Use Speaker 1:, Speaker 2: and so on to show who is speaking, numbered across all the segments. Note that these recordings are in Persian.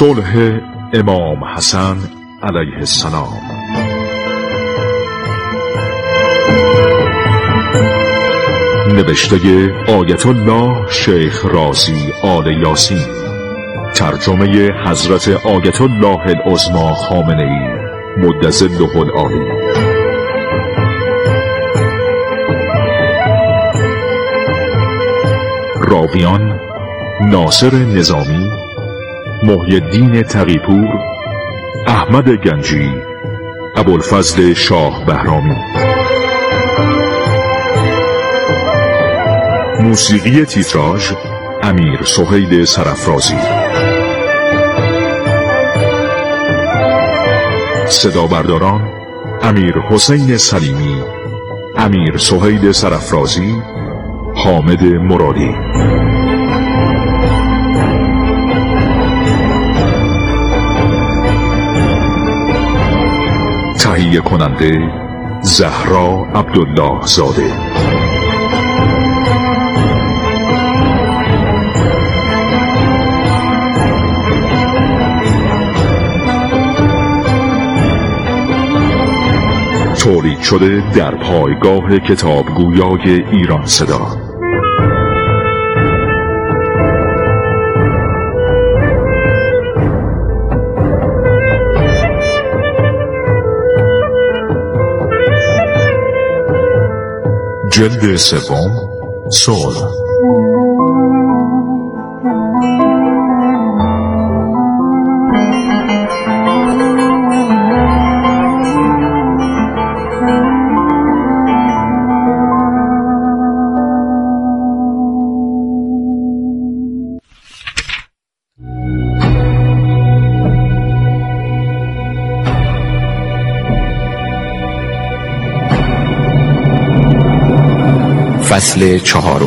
Speaker 1: صلح امام حسن علیه السلام. نوشته آیت الله شیخ رازی آل یاسین، ترجمه حضرت آیت الله العظمی خامنه ای مدظله العالی. راویان: ناصر نظامی، محی الدین تقی‌پور، احمد گنجی، ابوالفضل شاه بهرامی. موسیقی تیتراژ امیر سهیل سرافرازی. صدا برداران: امیر حسین سلیمی، امیر سهیل سرافرازی، حامد مرادی. تهیه کننده زهرا عبدالله زاده. تولید شده در پایگاه کتابگویای ایران صدا. جلد سوم، صلح.
Speaker 2: فصل 4.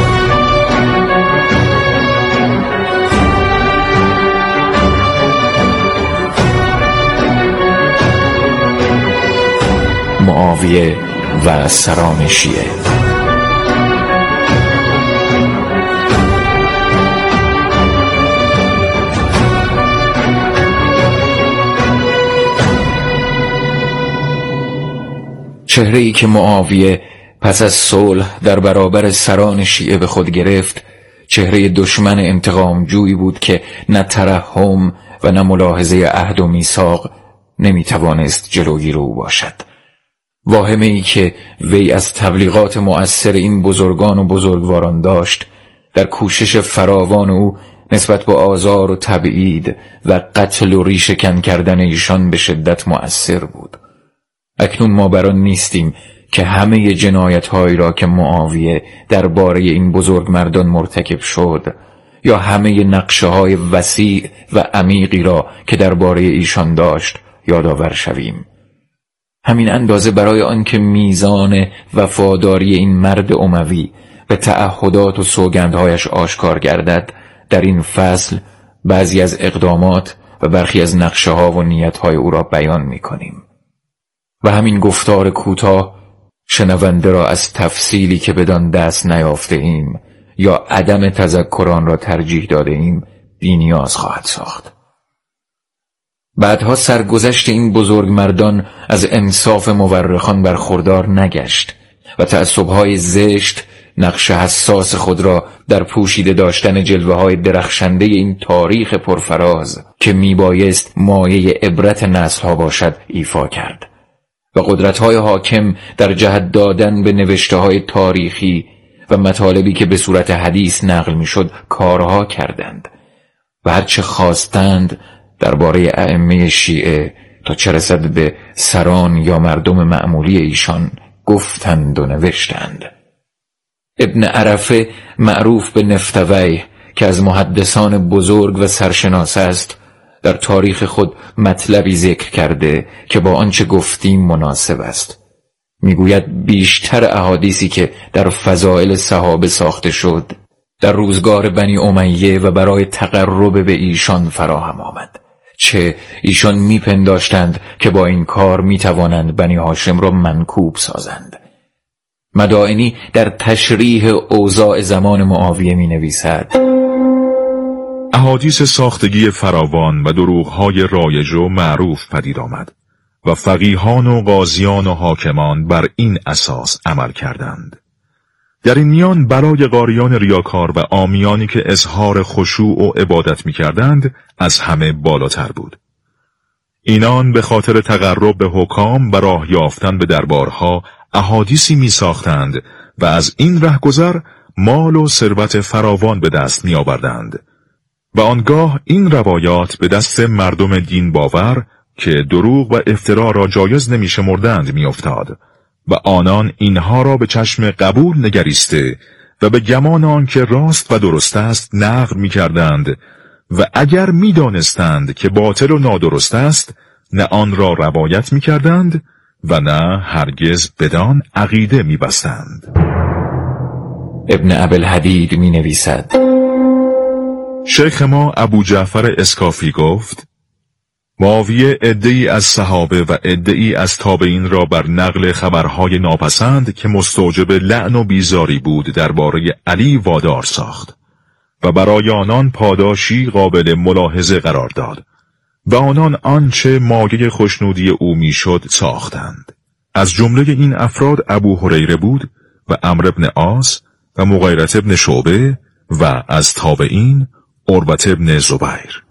Speaker 2: معاویه و سران شیعه. چهره‌ای که معاویه پس از صلح در برابر سران شیعه به خود گرفت، چهره دشمن انتقام جویی بود که نه ترحم و نه ملاحظه عهد و میثاق نمیتوانست جلوگیر او باشد. واهمه ای که وی از تبلیغات مؤثر این بزرگان و بزرگواران داشت، در کوشش فراوان او نسبت به آزار و تبعید و قتل و ریشه‌کن کردن ایشان به شدت مؤثر بود. اکنون ما بر آن نیستیم که همه جنایت‌هایی را که معاویه درباره این بزرگمردان مرتکب شد یا همه نقشه‌های وسیع و عمیقی را که درباره ایشان داشت یادآور شویم. همین اندازه برای آنکه میزان وفاداری این مرد اموی به تعهدات و سوگندهایش آشکار گردد، در این فصل بعضی از اقدامات و برخی از نقشه‌ها و نیت‌های او را بیان می‌کنیم. و همین گفتار کوتاه شنونده را از تفصیلی که بدان دست نیافته ایم یا عدم تذکر آن را ترجیح داده ایم بی‌نیاز خواهد ساخت. بعدها سرگذشت این بزرگمردان از انصاف مورخان برخوردار نگشت و تعصب‌های زشت نقش حساس خود را در پوشیده داشتن جلوه‌های درخشنده این تاریخ پرفراز که میبایست مایه عبرت نسل‌ها باشد ایفا کرد و قدرت‌های حاکم در جهت دادن به نوشته‌های تاریخی و مطالبی که به صورت حدیث نقل می‌شد کارها کردند و هرچه خواستند درباره ائمه شیعه تا چه رسد به سران یا مردم معمولی ایشان گفتند و نوشتند. ابن عرفه معروف به نفتوی که از محدثان بزرگ و سرشناس است، در تاریخ خود مطلبی ذکر کرده که با آنچه گفتیم مناسب است. میگوید بیشتر احادیثی که در فضائل صحابه ساخته شد در روزگار بنی امیه و برای تقرب به ایشان فراهم آمد، چه ایشان میپنداشتند که با این کار میتوانند بنی هاشم را منکوب سازند. مدائنی در تشریح اوضاع زمان معاویه می نویسد:
Speaker 1: احادیث ساختگی فراوان و دروغ‌های رایج و معروف پدید آمد و فقیهان و قاضیان و حاکمان بر این اساس عمل کردند. در این میان بلای قاریان ریاکار و عامیانی که اظهار خشوع و عبادت می‌کردند از همه بالاتر بود. اینان به خاطر تقرب به حکام و راه یافتن به دربارها احادیثی می‌ساختند و از این رهگذر مال و ثروت فراوان به دست می‌آوردند و آنگاه این روایات به دست مردم دین باور که دروغ و افترا را جایز نمی‌شمردند می‌افتاد و آنان اینها را به چشم قبول نگریسته و به گمان آن که راست و درست است نقل می‌کردند و اگر می‌دانستند که باطل و نادرست است نه آن را روایت می‌کردند و نه هرگز بدان عقیده می‌بستند.
Speaker 2: ابن ابوالحدید می‌نویسد:
Speaker 1: شیخ ما ابو جعفر اسکافی گفت: معاویه عده‌ای از صحابه و عده‌ای از تابعین را بر نقل خبرهای ناپسند که مستوجب لعن و بیزاری بود درباره علی وادار ساخت و برای آنان پاداشی قابل ملاحظه قرار داد و آنان آنچه مایه خوشنودی او میشد ساختند. از جمله این افراد ابو هریره بود و عمرو بن عاص و مغیرة بن شعبه و از تابعین عروة بن زبیر.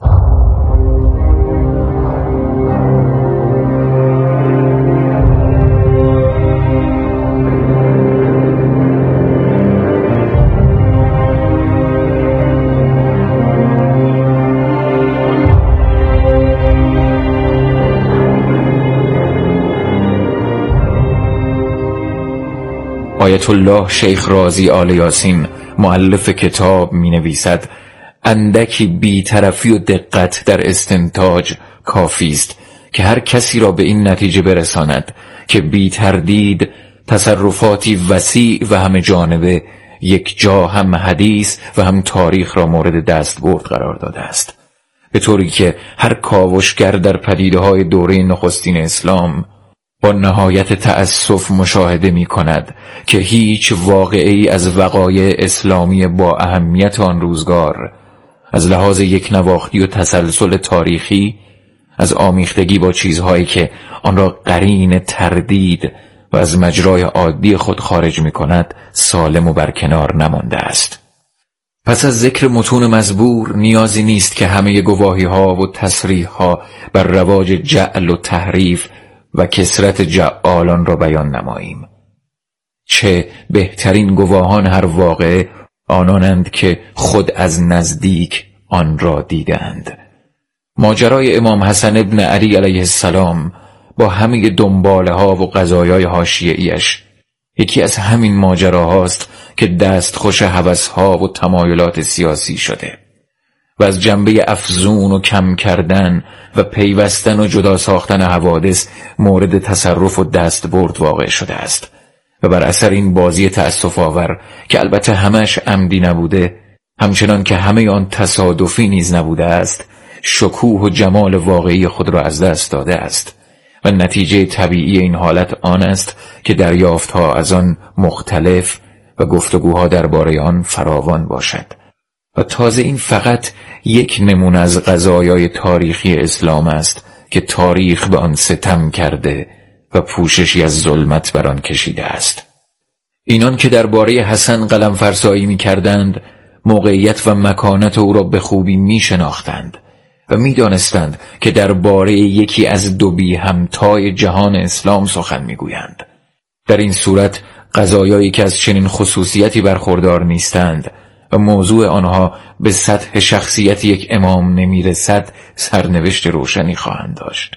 Speaker 2: آیت الله شیخ رازی آل یاسین مؤلف کتاب می نویسد: اندکی بی‌طرفی و دقت در استنتاج کافی است که هر کسی را به این نتیجه برساند که بی تردید تصرفاتی وسیع و همه جانبه یک جا هم حدیث و هم تاریخ را مورد دستبرد قرار داده است، به طوری که هر کاوشگر در پدیده‌های دوره نخستین اسلام با نهایت تأسف مشاهده می کند که هیچ واقعه‌ای از وقایع اسلامی با اهمیت آن روزگار از لحاظ یک نواختی و تسلسل تاریخی، از آمیختگی با چیزهایی که آن را قرین تردید و از مجرای عادی خود خارج می کند سالم و برکنار نمانده است. پس از ذکر متون مزبور نیازی نیست که همه گواهی ها و تصریح ها بر رواج جعل و تحریف و کثرت جعالان را بیان نماییم. چه بهترین گواهان هر واقعه آنانند که خود از نزدیک آن را دیدند. ماجرای امام حسن ابن علی علیه السلام با همه دنباله ها و قضایای حاشیه‌ایش یکی از همین ماجراهاست که دستخوش هوس ها و تمایلات سیاسی شده و از جنبه افزون و کم کردن و پیوستن و جدا ساختن حوادث مورد تصرف و دستبرد واقع شده است و بر اثر این بازی تأسف آور که البته همش عمدی نبوده، همچنان که همه آن تصادفی نیز نبوده است، شکوه و جمال واقعی خود را از دست داده است و نتیجه طبیعی این حالت آن است که دریافتها از آن مختلف و گفتگوها درباره آن فراوان باشد. و تازه این فقط یک نمونه از قضایای تاریخی اسلام است که تاریخ به آن ستم کرده و پوششی از ظلمت بر آن کشیده است. اینان که درباره حسن قلم فرسایی می کردند موقعیت و مکانت او را به خوبی می شناختند و می دانستند که درباره یکی از دو بی همتای جهان اسلام سخن می گویند. در این صورت قضایایی که از چنین خصوصیتی برخوردار نیستند و موضوع آنها به سطح شخصیت یک امام نمی رسد سرنوشت روشنی خواهند داشت.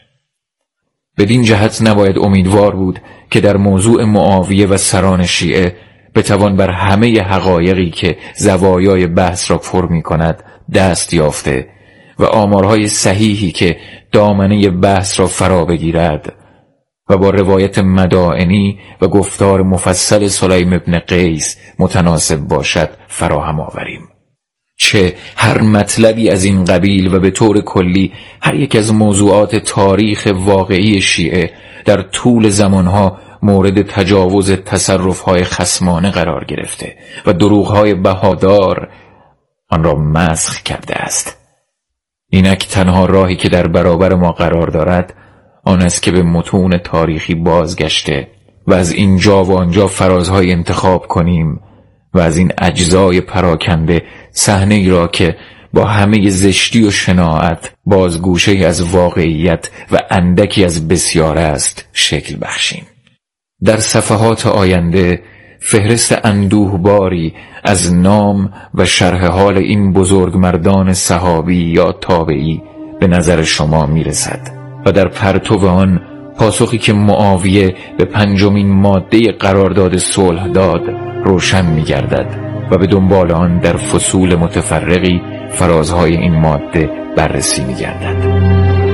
Speaker 2: بدین جهت نباید امیدوار بود که در موضوع معاویه و سران شیعه بتوان بر همه حقایقی که زوایای بحث را پر می کند دست یافته و آمارهای صحیحی که دامنه بحث را فرا بگیرد و با روایت مدائنی و گفتار مفصل سلیم ابن قیس متناسب باشد فراهم آوریم. چه هر مطلبی از این قبیل و به طور کلی هر یک از موضوعات تاریخ واقعی شیعه در طول زمانها مورد تجاوز تصرفهای خصمانه قرار گرفته و دروغهای بهادار آن را مسخ کرده است. اینک تنها راهی که در برابر ما قرار دارد آن است که به متون تاریخی بازگشته و از اینجا و آنجا فرازهای انتخاب کنیم و از این اجزای پراکنده صحنه‌ای را که با همه زشتی و شناعت بازگوشه‌ای از واقعیت و اندکی از بسیار است شکل بخشیم. در صفحات آینده فهرست اندوهباری از نام و شرح حال این بزرگمردان صحابی یا تابعی به نظر شما میرسد و در پرتو آن پاسخی که معاویه به 5مین ماده قرارداد صلح داد روشن می‌گردد و به دنبال آن در فصول متفرقی فرازهای این ماده بررسی می‌گردد.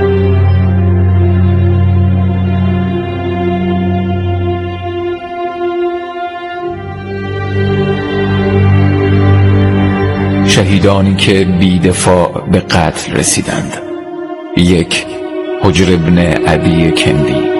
Speaker 2: شهیدانی که بی‌دفاع به قتل رسیدند. 1. حجر ابن عدی کندی.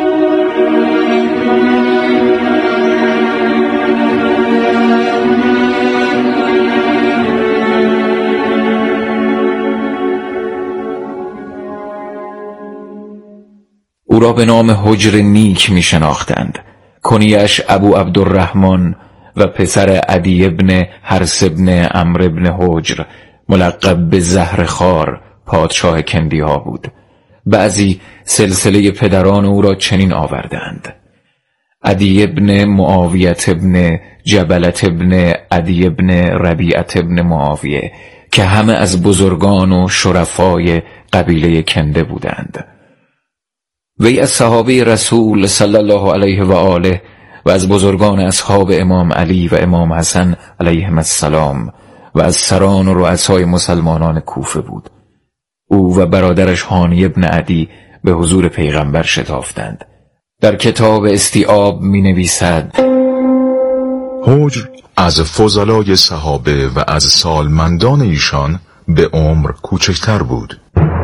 Speaker 2: او را به نام حجر نیک می شناختند. کنیش ابو عبدالرحمن و پسر عدی ابن حرس ابن عمرو ابن حجر ملقب به زهرخوار پادشاه کندی ها بود. بعضی سلسله پدران او را چنین آوردند: عدی ابن معاویت ابن جبلت ابن عدی ابن ربیعت ابن معاویه که همه از بزرگان و شرفای قبیله کنده بودند. وی از صحابه رسول صلی الله علیه و آله و از بزرگان اصحاب امام علی و امام حسن علیهم السلام و از سران و رؤسای مسلمانان کوفه بود. او و برادرش هانی ابن عدی به حضور پیغمبر شتافتند. در کتاب استیعاب می نویسد:
Speaker 1: حجر از فضلای صحابه و از سالمندان ایشان به عمر کوچکتر بود.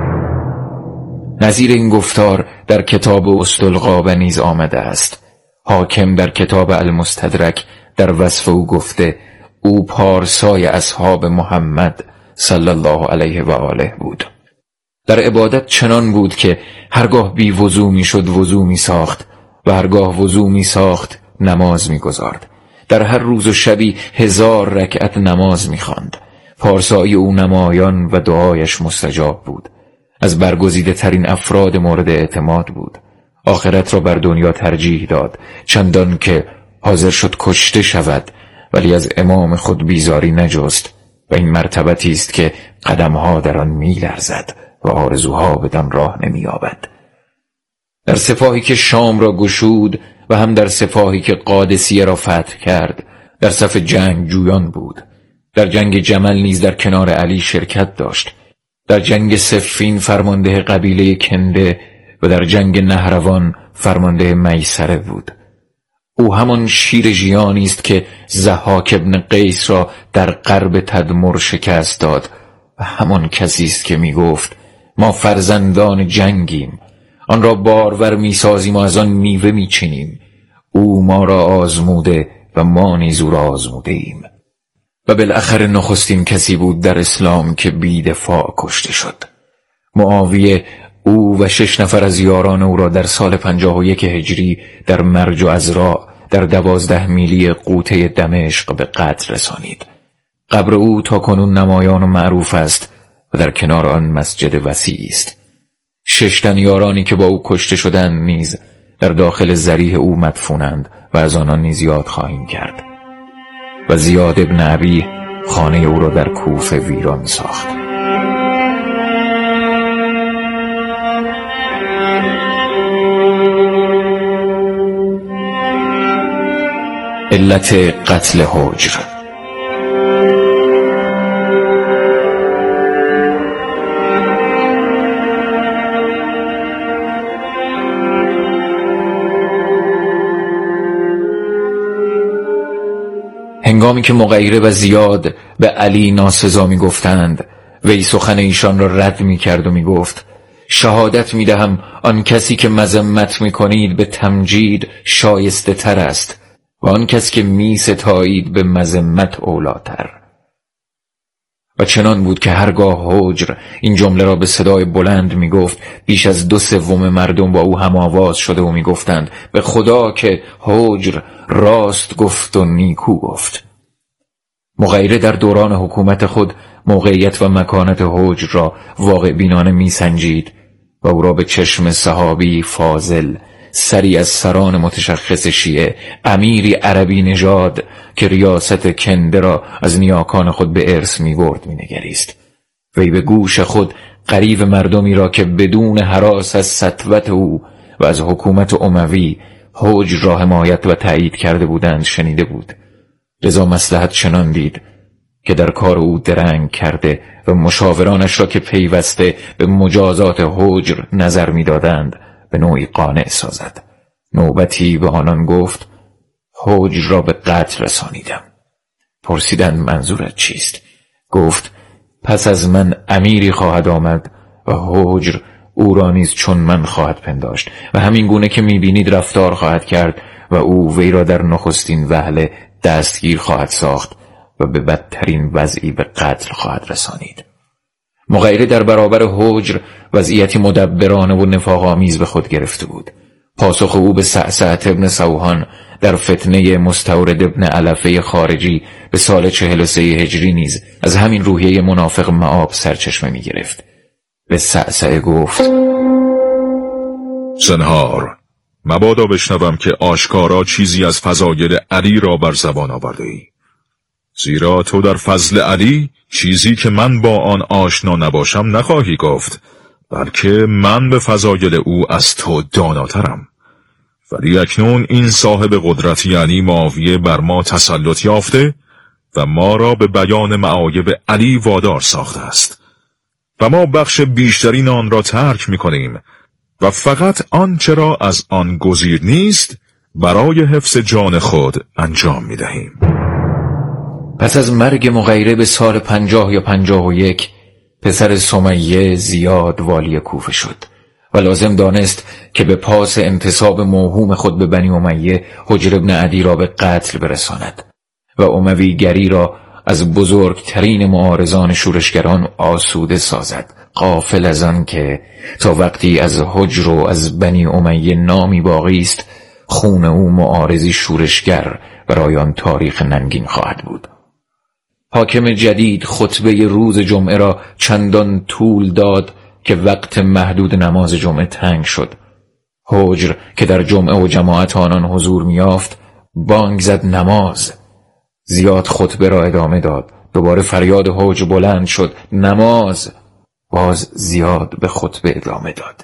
Speaker 2: نظیر این گفتار در کتاب اسدالغابه نیز آمده است. حاکم در کتاب المستدرک در وصف او گفته او پارسای اصحاب محمد صلی الله علیه و آله بود. در عبادت چنان بود که هرگاه بی وضو می شد وضو می ساخت و هرگاه وضو می ساخت نماز می گذارد. در هر روز و شبی 1000 رکعت نماز می خواند. پارسایی او نمایان و دعایش مستجاب بود. از برگزیده ترین افراد مورد اعتماد بود. آخرت را بر دنیا ترجیح داد، چندان که حاضر شد کشته شود ولی از امام خود بیزاری نجست و این مرتبتی است که قدمها در آن می‌لرزد و آرزوها بدان راه نمی‌یابد. در سپاهی که شام را گشود و هم در سپاهی که قادسیه را فتح کرد در صف جنگ جویان بود. در جنگ جمل نیز در کنار علی شرکت داشت. در جنگ صفین فرمانده قبیله کنده و در جنگ نهروان فرمانده میسره بود. او همان شیر ژیانی است که ضحاک ابن قیس را در غرب تدمر شکست داد و همان کسی است که می گفت ما فرزندان جنگیم، آن را بارور می سازیم و از آن میوه می چینیم. او ما را آزموده و ما نیز او را آزموده ایم. و بالاخره نخستین کسی بود در اسلام که بی دفاع کشته شد. معاویه او و 6 نفر از یاران او را در سال 51 هجری در مرج و عذرا در 12 میلی قوطه دمشق به قتل رسانید. قبر او تا کنون نمایان و معروف است و در کنار آن مسجد وسیعی است. 6 تن یارانی که با او کشته شدند نیز در داخل ضریح او مدفونند و از آنان نیز یاد خواهیم کرد. و زیاد ابن ابی خانه او را در کوفه ویران ساخت. علت قتل حجر. هنگامی که مغیره و زیاد به علی ناسزا می گفتند، وی سخن ایشان را رد می کرد و می گفت شهادت می دهم آن کسی که مذمت می کنید به تمجید شایسته تر است و آن کسی که می ستایید به مذمت اولاتر. و چنان بود که هرگاه حجر این جمله را به صدای بلند می گفت، بیش از 2/3 مردم با او هم آواز شده و می گفتند به خدا که حجر راست گفت و نیکو گفت. مغیره در دوران حکومت خود موقعیت و مکانت حجر را واقع بینانه می سنجید و او را به چشم صحابی فاضل، سری از سران متشخص شیعه، امیری عربی نژاد که ریاست کنده را از نیاکان خود به ارث می برد می نگریست. وی به گوش خود قریب مردمی را که بدون هراس از سطوت او و از حکومت اموی حجر را حمایت و تایید کرده بودند شنیده بود. لذا مصلحت چنان دید که در کار او درنگ کرده و مشاورانش را که پیوسته به مجازات حجر نظر می دادند به نوعی قانع سازد. نوبتی به آنان گفت حجر را به قتل رسانیدم. پرسیدند منظورت چیست؟ گفت پس از من امیری خواهد آمد و حجر او را نیز چون من خواهد پنداشت و همین گونه که میبینید رفتار خواهد کرد و او وی را در نخستین وهله دستگیر خواهد ساخت و به بدترین وضعی به قتل خواهد رسانید. مغیره در برابر حجر وضعیتی مدبرانه و نفاق‌آمیز به خود گرفته بود. پاسخ او به سعسعة ابن سوحان در فتنه مستورد ابن علفه خارجی به سال 43 هجری نیز از همین روحیه منافق مآب سرچشمه می گرفت. به سعسعه گفت
Speaker 1: زنهار مبادا بشنوم که آشکارا چیزی از فضایل علی را بر زبان آورده ای، زیرا تو در فضل علی چیزی که من با آن آشنا نباشم نخواهی گفت، بلکه من به فضایل او از تو داناترم. ولی اکنون این صاحب قدرت یعنی معاویه بر ما تسلط یافته و ما را به بیان معایب علی وادار ساخته است و ما بخش بیشترین آن را ترک می‌کنیم و فقط آنچه را از آن گزیر نیست برای حفظ جان خود انجام می‌دهیم.
Speaker 2: پس از مرگ مغیره به سال 50 یا 51 پسر سمیه زیاد والی کوفه شد و لازم دانست که به پاس انتصاب موهوم خود به بنی امیه حجر ابن عدی را به قتل برساند و اموی گری را از بزرگترین معارضان شورشگران آسوده سازد، غافل از آن که تا وقتی از حجر و از بنی امیه نامی باقی است خون او معارضی شورشگر برای آن تاریخ ننگین خواهد بود. حاکم جدید خطبه روز جمعه را چندان طول داد که وقت محدود نماز جمعه تنگ شد. حجر که در جمعه و جماعت آنان حضور میافت بانگ زد نماز. زیاد خطبه را ادامه داد. دوباره فریاد حجر بلند شد نماز. باز زیاد به خطبه ادامه داد.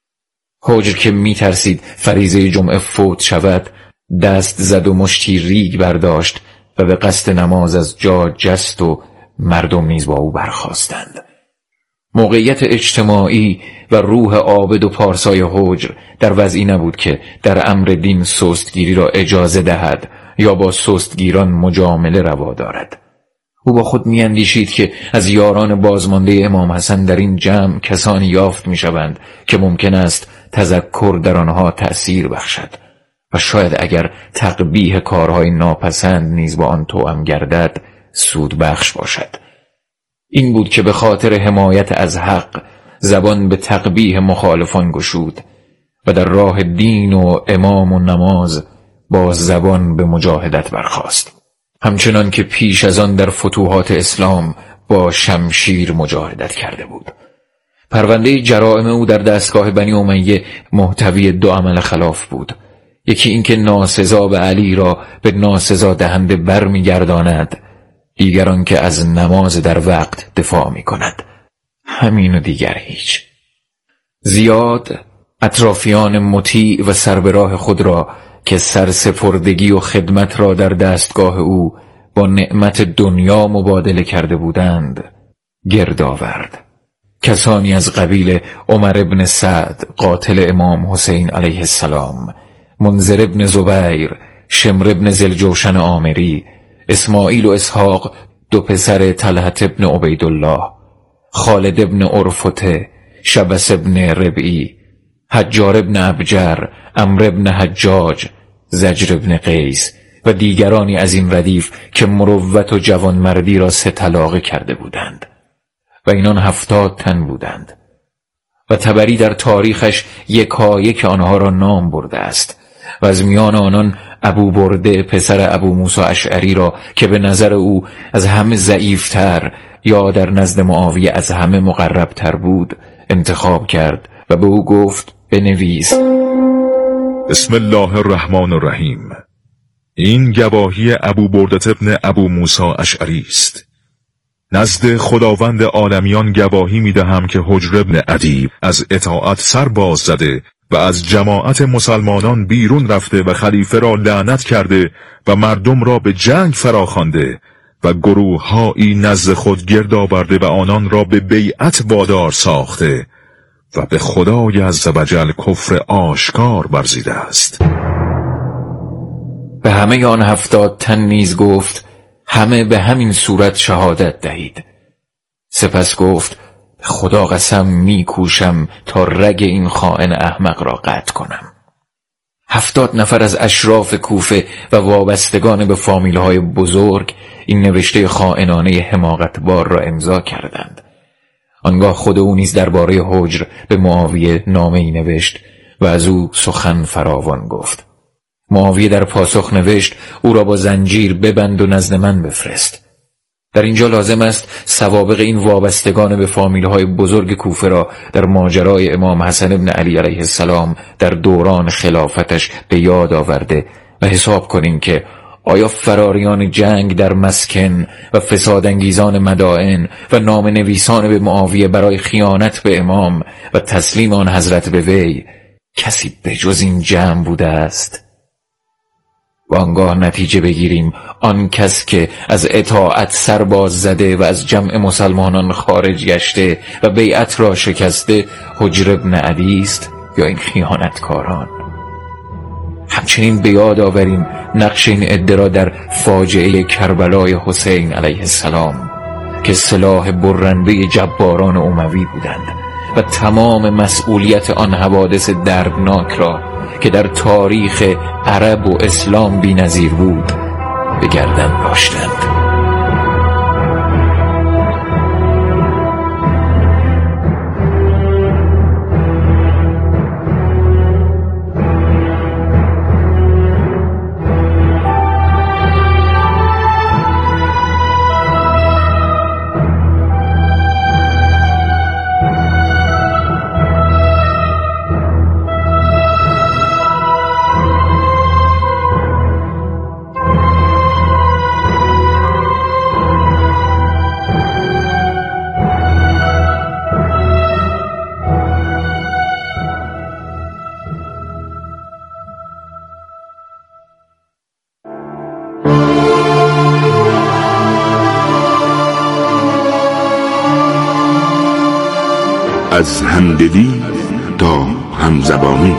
Speaker 2: حجر که میترسید فریضه جمعه فوت شود دست زد و مشتی ریگ برداشت و به قصد نماز از جا جست و مردم نیز با او برخاستند. موقعیت اجتماعی و روح عابد و پارسای حجر در وضعی نبود که در امر دین سستگیری را اجازه دهد یا با سستگیران مجامله روا دارد. او با خود میاندیشید که از یاران بازمانده امام حسن در این جمع کسانی یافت میشوند که ممکن است تذکر در آنها تأثیر بخشد و شاید اگر تقبیح کارهای ناپسند نیز با آن توأم گردد سود بخش باشد. این بود که به خاطر حمایت از حق زبان به تقبیح مخالفان گشود و در راه دین و امام و نماز با زبان به مجاهدت برخاست، همچنان که پیش از آن در فتوحات اسلام با شمشیر مجاهدت کرده بود. پرونده جرائم او در دستگاه بنی امیه محتوی 2 عمل خلاف بود. یکی اینکه ناسزا به علی را به ناسزا دهنده برمیگرداند، دیگر آن که از نماز در وقت دفاع می کند. همین و دیگر هیچ. زیاد اطرافیان مطیع و سربراه خود را که سرسپردگی و خدمت را در دستگاه او با نعمت دنیا مبادله کرده بودند گرد آورد. کسانی از قبیل عمر ابن سعد قاتل امام حسین علیه السلام، منذر ابن زبیر، شمر ابن ذوالجوشن عامری، اسماعیل و اسحاق 2 پسر طلحة ابن عبیدالله، خالد ابن عرفته، شبس ابن ربعی، حجار ابن ابجر، عمرو ابن حجاج، زجر ابن قیس، و دیگرانی از این ردیف که مروت و جوانمردی را 3 طلاقه کرده بودند و اینان 70 تن بودند و طبری در تاریخش یکایک آنها را نام برده است و از میان آنان ابو برده پسر ابو موسی اشعری را که به نظر او از همه ضعیفتر یا در نزد معاویه از همه مقربتر بود انتخاب کرد و به او گفت بنویس:
Speaker 1: بسم الله الرحمن الرحیم. این گواهی ابو برده ابن ابو موسی اشعری است. نزد خداوند عالمیان گواهی می‌دهم که حجر ابن عدی از اطاعت سر باز زده و از جماعت مسلمانان بیرون رفته و خلیفه را لعنت کرده و مردم را به جنگ فراخوانده و گروه‌هایی نزد خود گرد آورده و آنان را به بیعت وادار ساخته و به خدای عزوجل کفر آشکار ورزیده است.
Speaker 2: به همه آن 70 تن نیز گفت همه به همین صورت شهادت دهید. سپس گفت خدا قسم میکوشم تا رگ این خائن احمق را قطع کنم. 70 نفر از اشراف کوفه و وابستگان به فامیل‌های بزرگ این نوشته خائنانه حماقتبار را امضا کردند. آنگاه خود او نیز درباره حجر به معاویه نامه‌ای نوشت و از او سخن فراوان گفت. معاویه در پاسخ نوشت او را با زنجیر ببند و نزد من بفرست. در اینجا لازم است سوابق این وابستگان به فامیل‌های بزرگ کوفه را در ماجرای امام حسن ابن علی علیه السلام در دوران خلافتش به یاد آورده و حساب کنیم که آیا فراریان جنگ در مسکن و فسادانگیزان مدائن و نام نویسان به معاویه برای خیانت به امام و تسلیم آن حضرت به وی کسی به جز این جمع بوده است؟ و آنگاه نتیجه بگیریم آن کس که از اطاعت سرباز زده و از جمع مسلمانان خارج گشته و بیعت را شکسته حجر ابن عدی است یا این خیانتکاران. همچنین به یاد آوریم نقش این عده را در فاجعه کربلای حسین علیه السلام که سلاح برنده جباران اموی بودند و تمام مسئولیت آن حوادث دردناک را که در تاریخ عرب و اسلام بی‌نظیر بود به گردن داشتند.
Speaker 3: از همدلی تا همزبانی.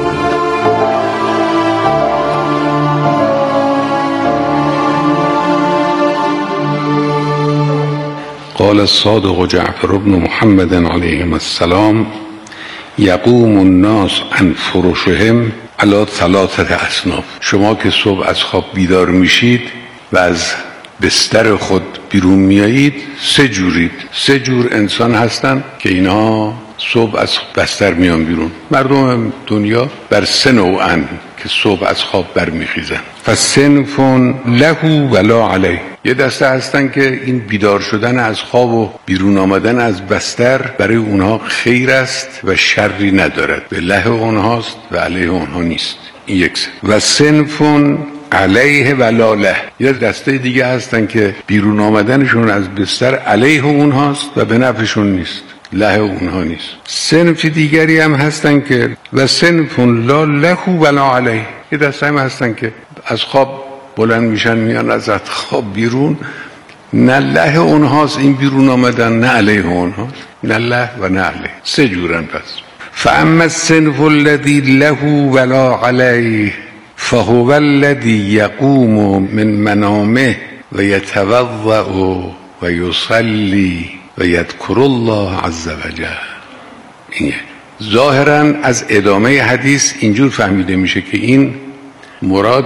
Speaker 4: قال الصادق جعفر بن محمد علیهم السلام یقوم الناس عن فرشهم علی 3 اصناف. شما که صبح از خواب بیدار میشید و از بستر خود بیرون میایید 3 جورید. 3 جور انسان هستن که اینها صبح از بستر میان بیرون. مردم دنیا بر 3 نوعن که صبح از خواب برمیخیزن. فصنف له ولا علیه. یه دسته هستن که این بیدار شدن از خواب و بیرون آمدن از بستر برای اونها خیر است و شری ندارد، به له اونهاست و علیه اونها نیست. این یک سه. و صنف علیه ولا له. یه دسته دیگه هستن که بیرون آمدنشون از بستر علیه اونهاست و به نفعشون نیست، له اونها نیست. صنف دیگری هم هستن که و صنف لا له ولا علیه. یه دسته هم هستن که از خواب بلند میشن میان از خواب بیرون، نه له اونهاست این بیرون آمدن، نه علیه اونهاست، نه له و نه علیه. 3 جورن. پس فاما الصنف الذي له ولا علیه فهو الذي يقوم من منامه ويتوضأ ويصلي ويذكر الله عز وجل. این ظاهرا از ادامه حدیث اینجور فهمیده میشه که این مراد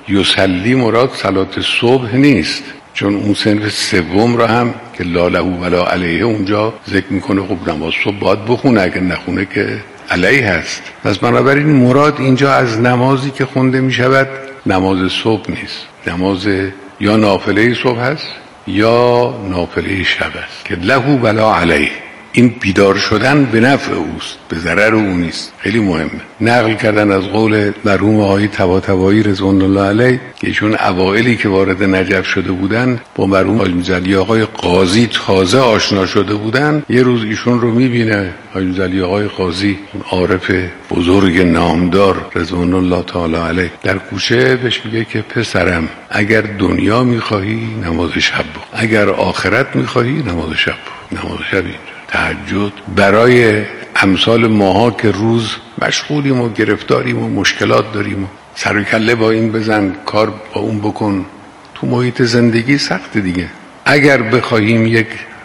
Speaker 4: یصلی مراد صلات صبح نیست، چون اون صنف سوم را هم که لا له ولا علیه اونجا ذکر میکنه. خب نماز صبح باید بخونه، اگر نخونه که علیه هست. پس بنابراین مراد اینجا از نمازی که خونده میشود نماز صبح نیست، نماز یا نافله صبح هست یا نافله شب است که له ولا علیه. این بیدار شدن به نفع اوست، به ضرر او نیست. خیلی مهمه. نقل کردن از قول مرحوم آقای طباطبایی رضوان الله علیه که ایشون اوائلی که وارد نجف شده بودن با مرحوم حاج میرزا آقای قاضی تازه آشنا شده بودن. یه روز ایشون رو میبینه حاج میرزا آقای قاضی، عارف بزرگ نامدار رضوان الله تعالی علیه، در کوچه بهش میگه که پسرم اگر دنیا میخواهی نماز شب بخون، اگر آخرت میخواهی نماز شب بخون. نماز شب تهجد برای امثال ماها که روز مشغولیم و گرفتاریم و مشکلات داریم و سر و کله با این بزن، کار با اون بکن، تو محیط زندگی سخت دیگه. اگر بخواهیم یک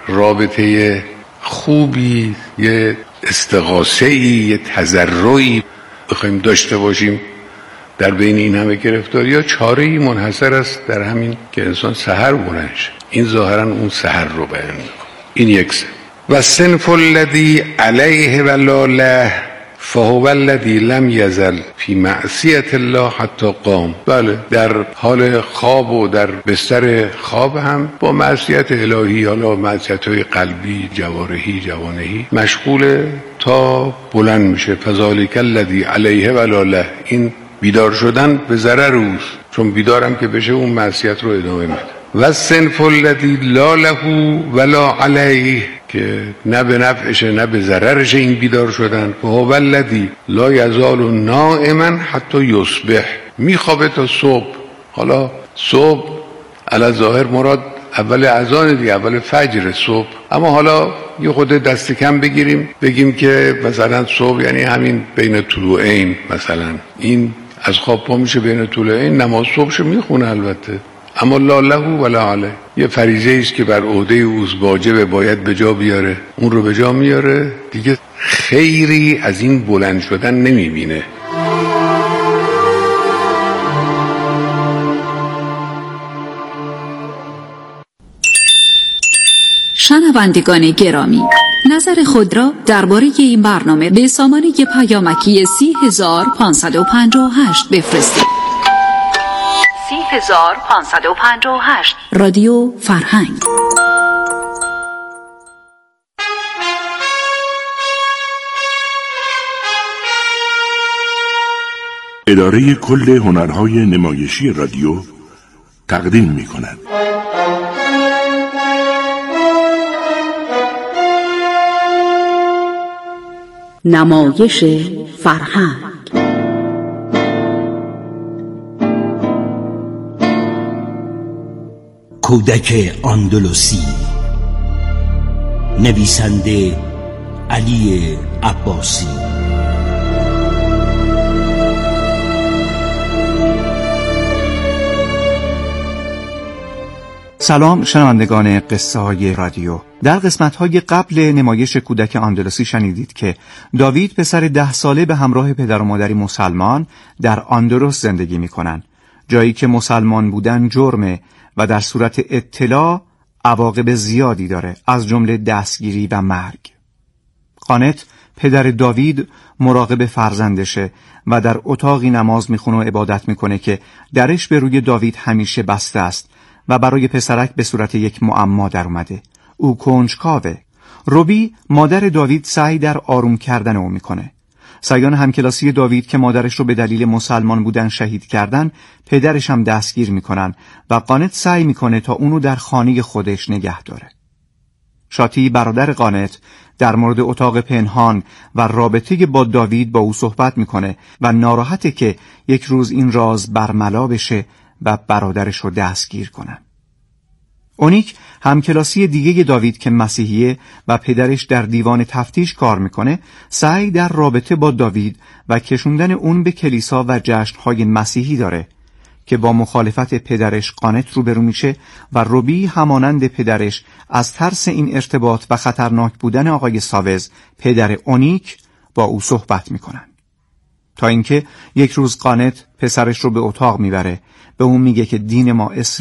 Speaker 4: رابطه خوبی، یه استغاثه‌ای، یه تضرعی بخوایم داشته باشیم در بین این همه گرفتاری ها، چاره‌ای منحصر است در همین که انسان سحر بلند شه. این ظاهرا اون سحر رو بیان می‌کنه. این یک و صنف الذی علیه ولا له فهو الذی لم یزل فی معصیت الله حتی قام. بله، در حال خواب و در بستر خواب هم با معصیت الهی، حالا معصیت‌های قلبی، جوارحی، جوانحی، مشغول تا بلند میشه. فذلک الذی علیه ولا له. این بیدار شدن به ضرر اوست، چون بیدارم که بشه اون معصیت رو ادامه میده. و صنف الذی لا له ولا علیه، که نه به نفعشه نه به ضررشه این بیدار شدن. و هو الذی لا یزال نائما حتی یصبح. میخوابه تا صبح. حالا صبح علی ظاهر مراد اول اذان دیگه، اول فجر صبح. اما حالا یه خود دست کم بگیریم، بگیم که مثلا صبح یعنی همین بین طلوعین. مثلا این از خواب پا میشه بین طلوعین، نماز صبحشو میخونه البته، اما لا له ولا علیه. یه فریضه است که بر عهده اوست، واجبه، باید به جا بیاره. اون رو به جا میاره دیگه، خیری از این بلند شدن نمیبینه.
Speaker 5: شنوندگان گرامی، نظر خود را درباره این برنامه به سامانه پیامکی 30558 بفرستید. 30558 رادیو فرهنگ.
Speaker 3: اداره کل هنرهای نمایشی رادیو تقدیم می‌کند.
Speaker 6: نمایش فرهنگ.
Speaker 7: کودک اندلسی، نویسنده علی عباسی.
Speaker 8: سلام شنوندگان قصه های رادیو. در قسمت های قبل نمایش کودک اندلسی شنیدید که داوید پسر 10 ساله به همراه پدر و مادری مسلمان در اندلس زندگی می کنن، جایی که مسلمان بودن جرمه و در صورت اطلاع عواقب زیادی داره، از جمله دستگیری و مرگ. قانت پدر داوید مراقب فرزندشه و در اتاقی نماز میخونه و عبادت میکنه که درش به روی داوید همیشه بسته است و برای پسرک به صورت یک معما در اومده. او کنجکاوه. روبی مادر داوید سعی در آروم کردن او میکنه. سعیان همکلاسی داوید که مادرش رو به دلیل مسلمان بودن شهید کردن، پدرش هم دستگیر میکنن و قانت سعی میکنه تا اونو در خانه خودش نگه داره. شاتی برادر قانت در مورد اتاق پنهان و رابطه با داوید با او صحبت میکنه و ناراحته که یک روز این راز برملا بشه و برادرش رو دستگیر کنن. اونیک همکلاسی دیگه داوید که مسیحیه و پدرش در دیوان تفتیش کار میکنه، سعی در رابطه با داوید و کشوندن اون به کلیسا و جشنهای مسیحی داره که با مخالفت پدرش قانت روبرو میشه و روبی همانند پدرش از ترس این ارتباط و خطرناک بودن آقای ساوز پدر اونیک با او صحبت میکنن. تا اینکه یک روز قانت پسرش رو به اتاق میبره، به اون میگه که دین ما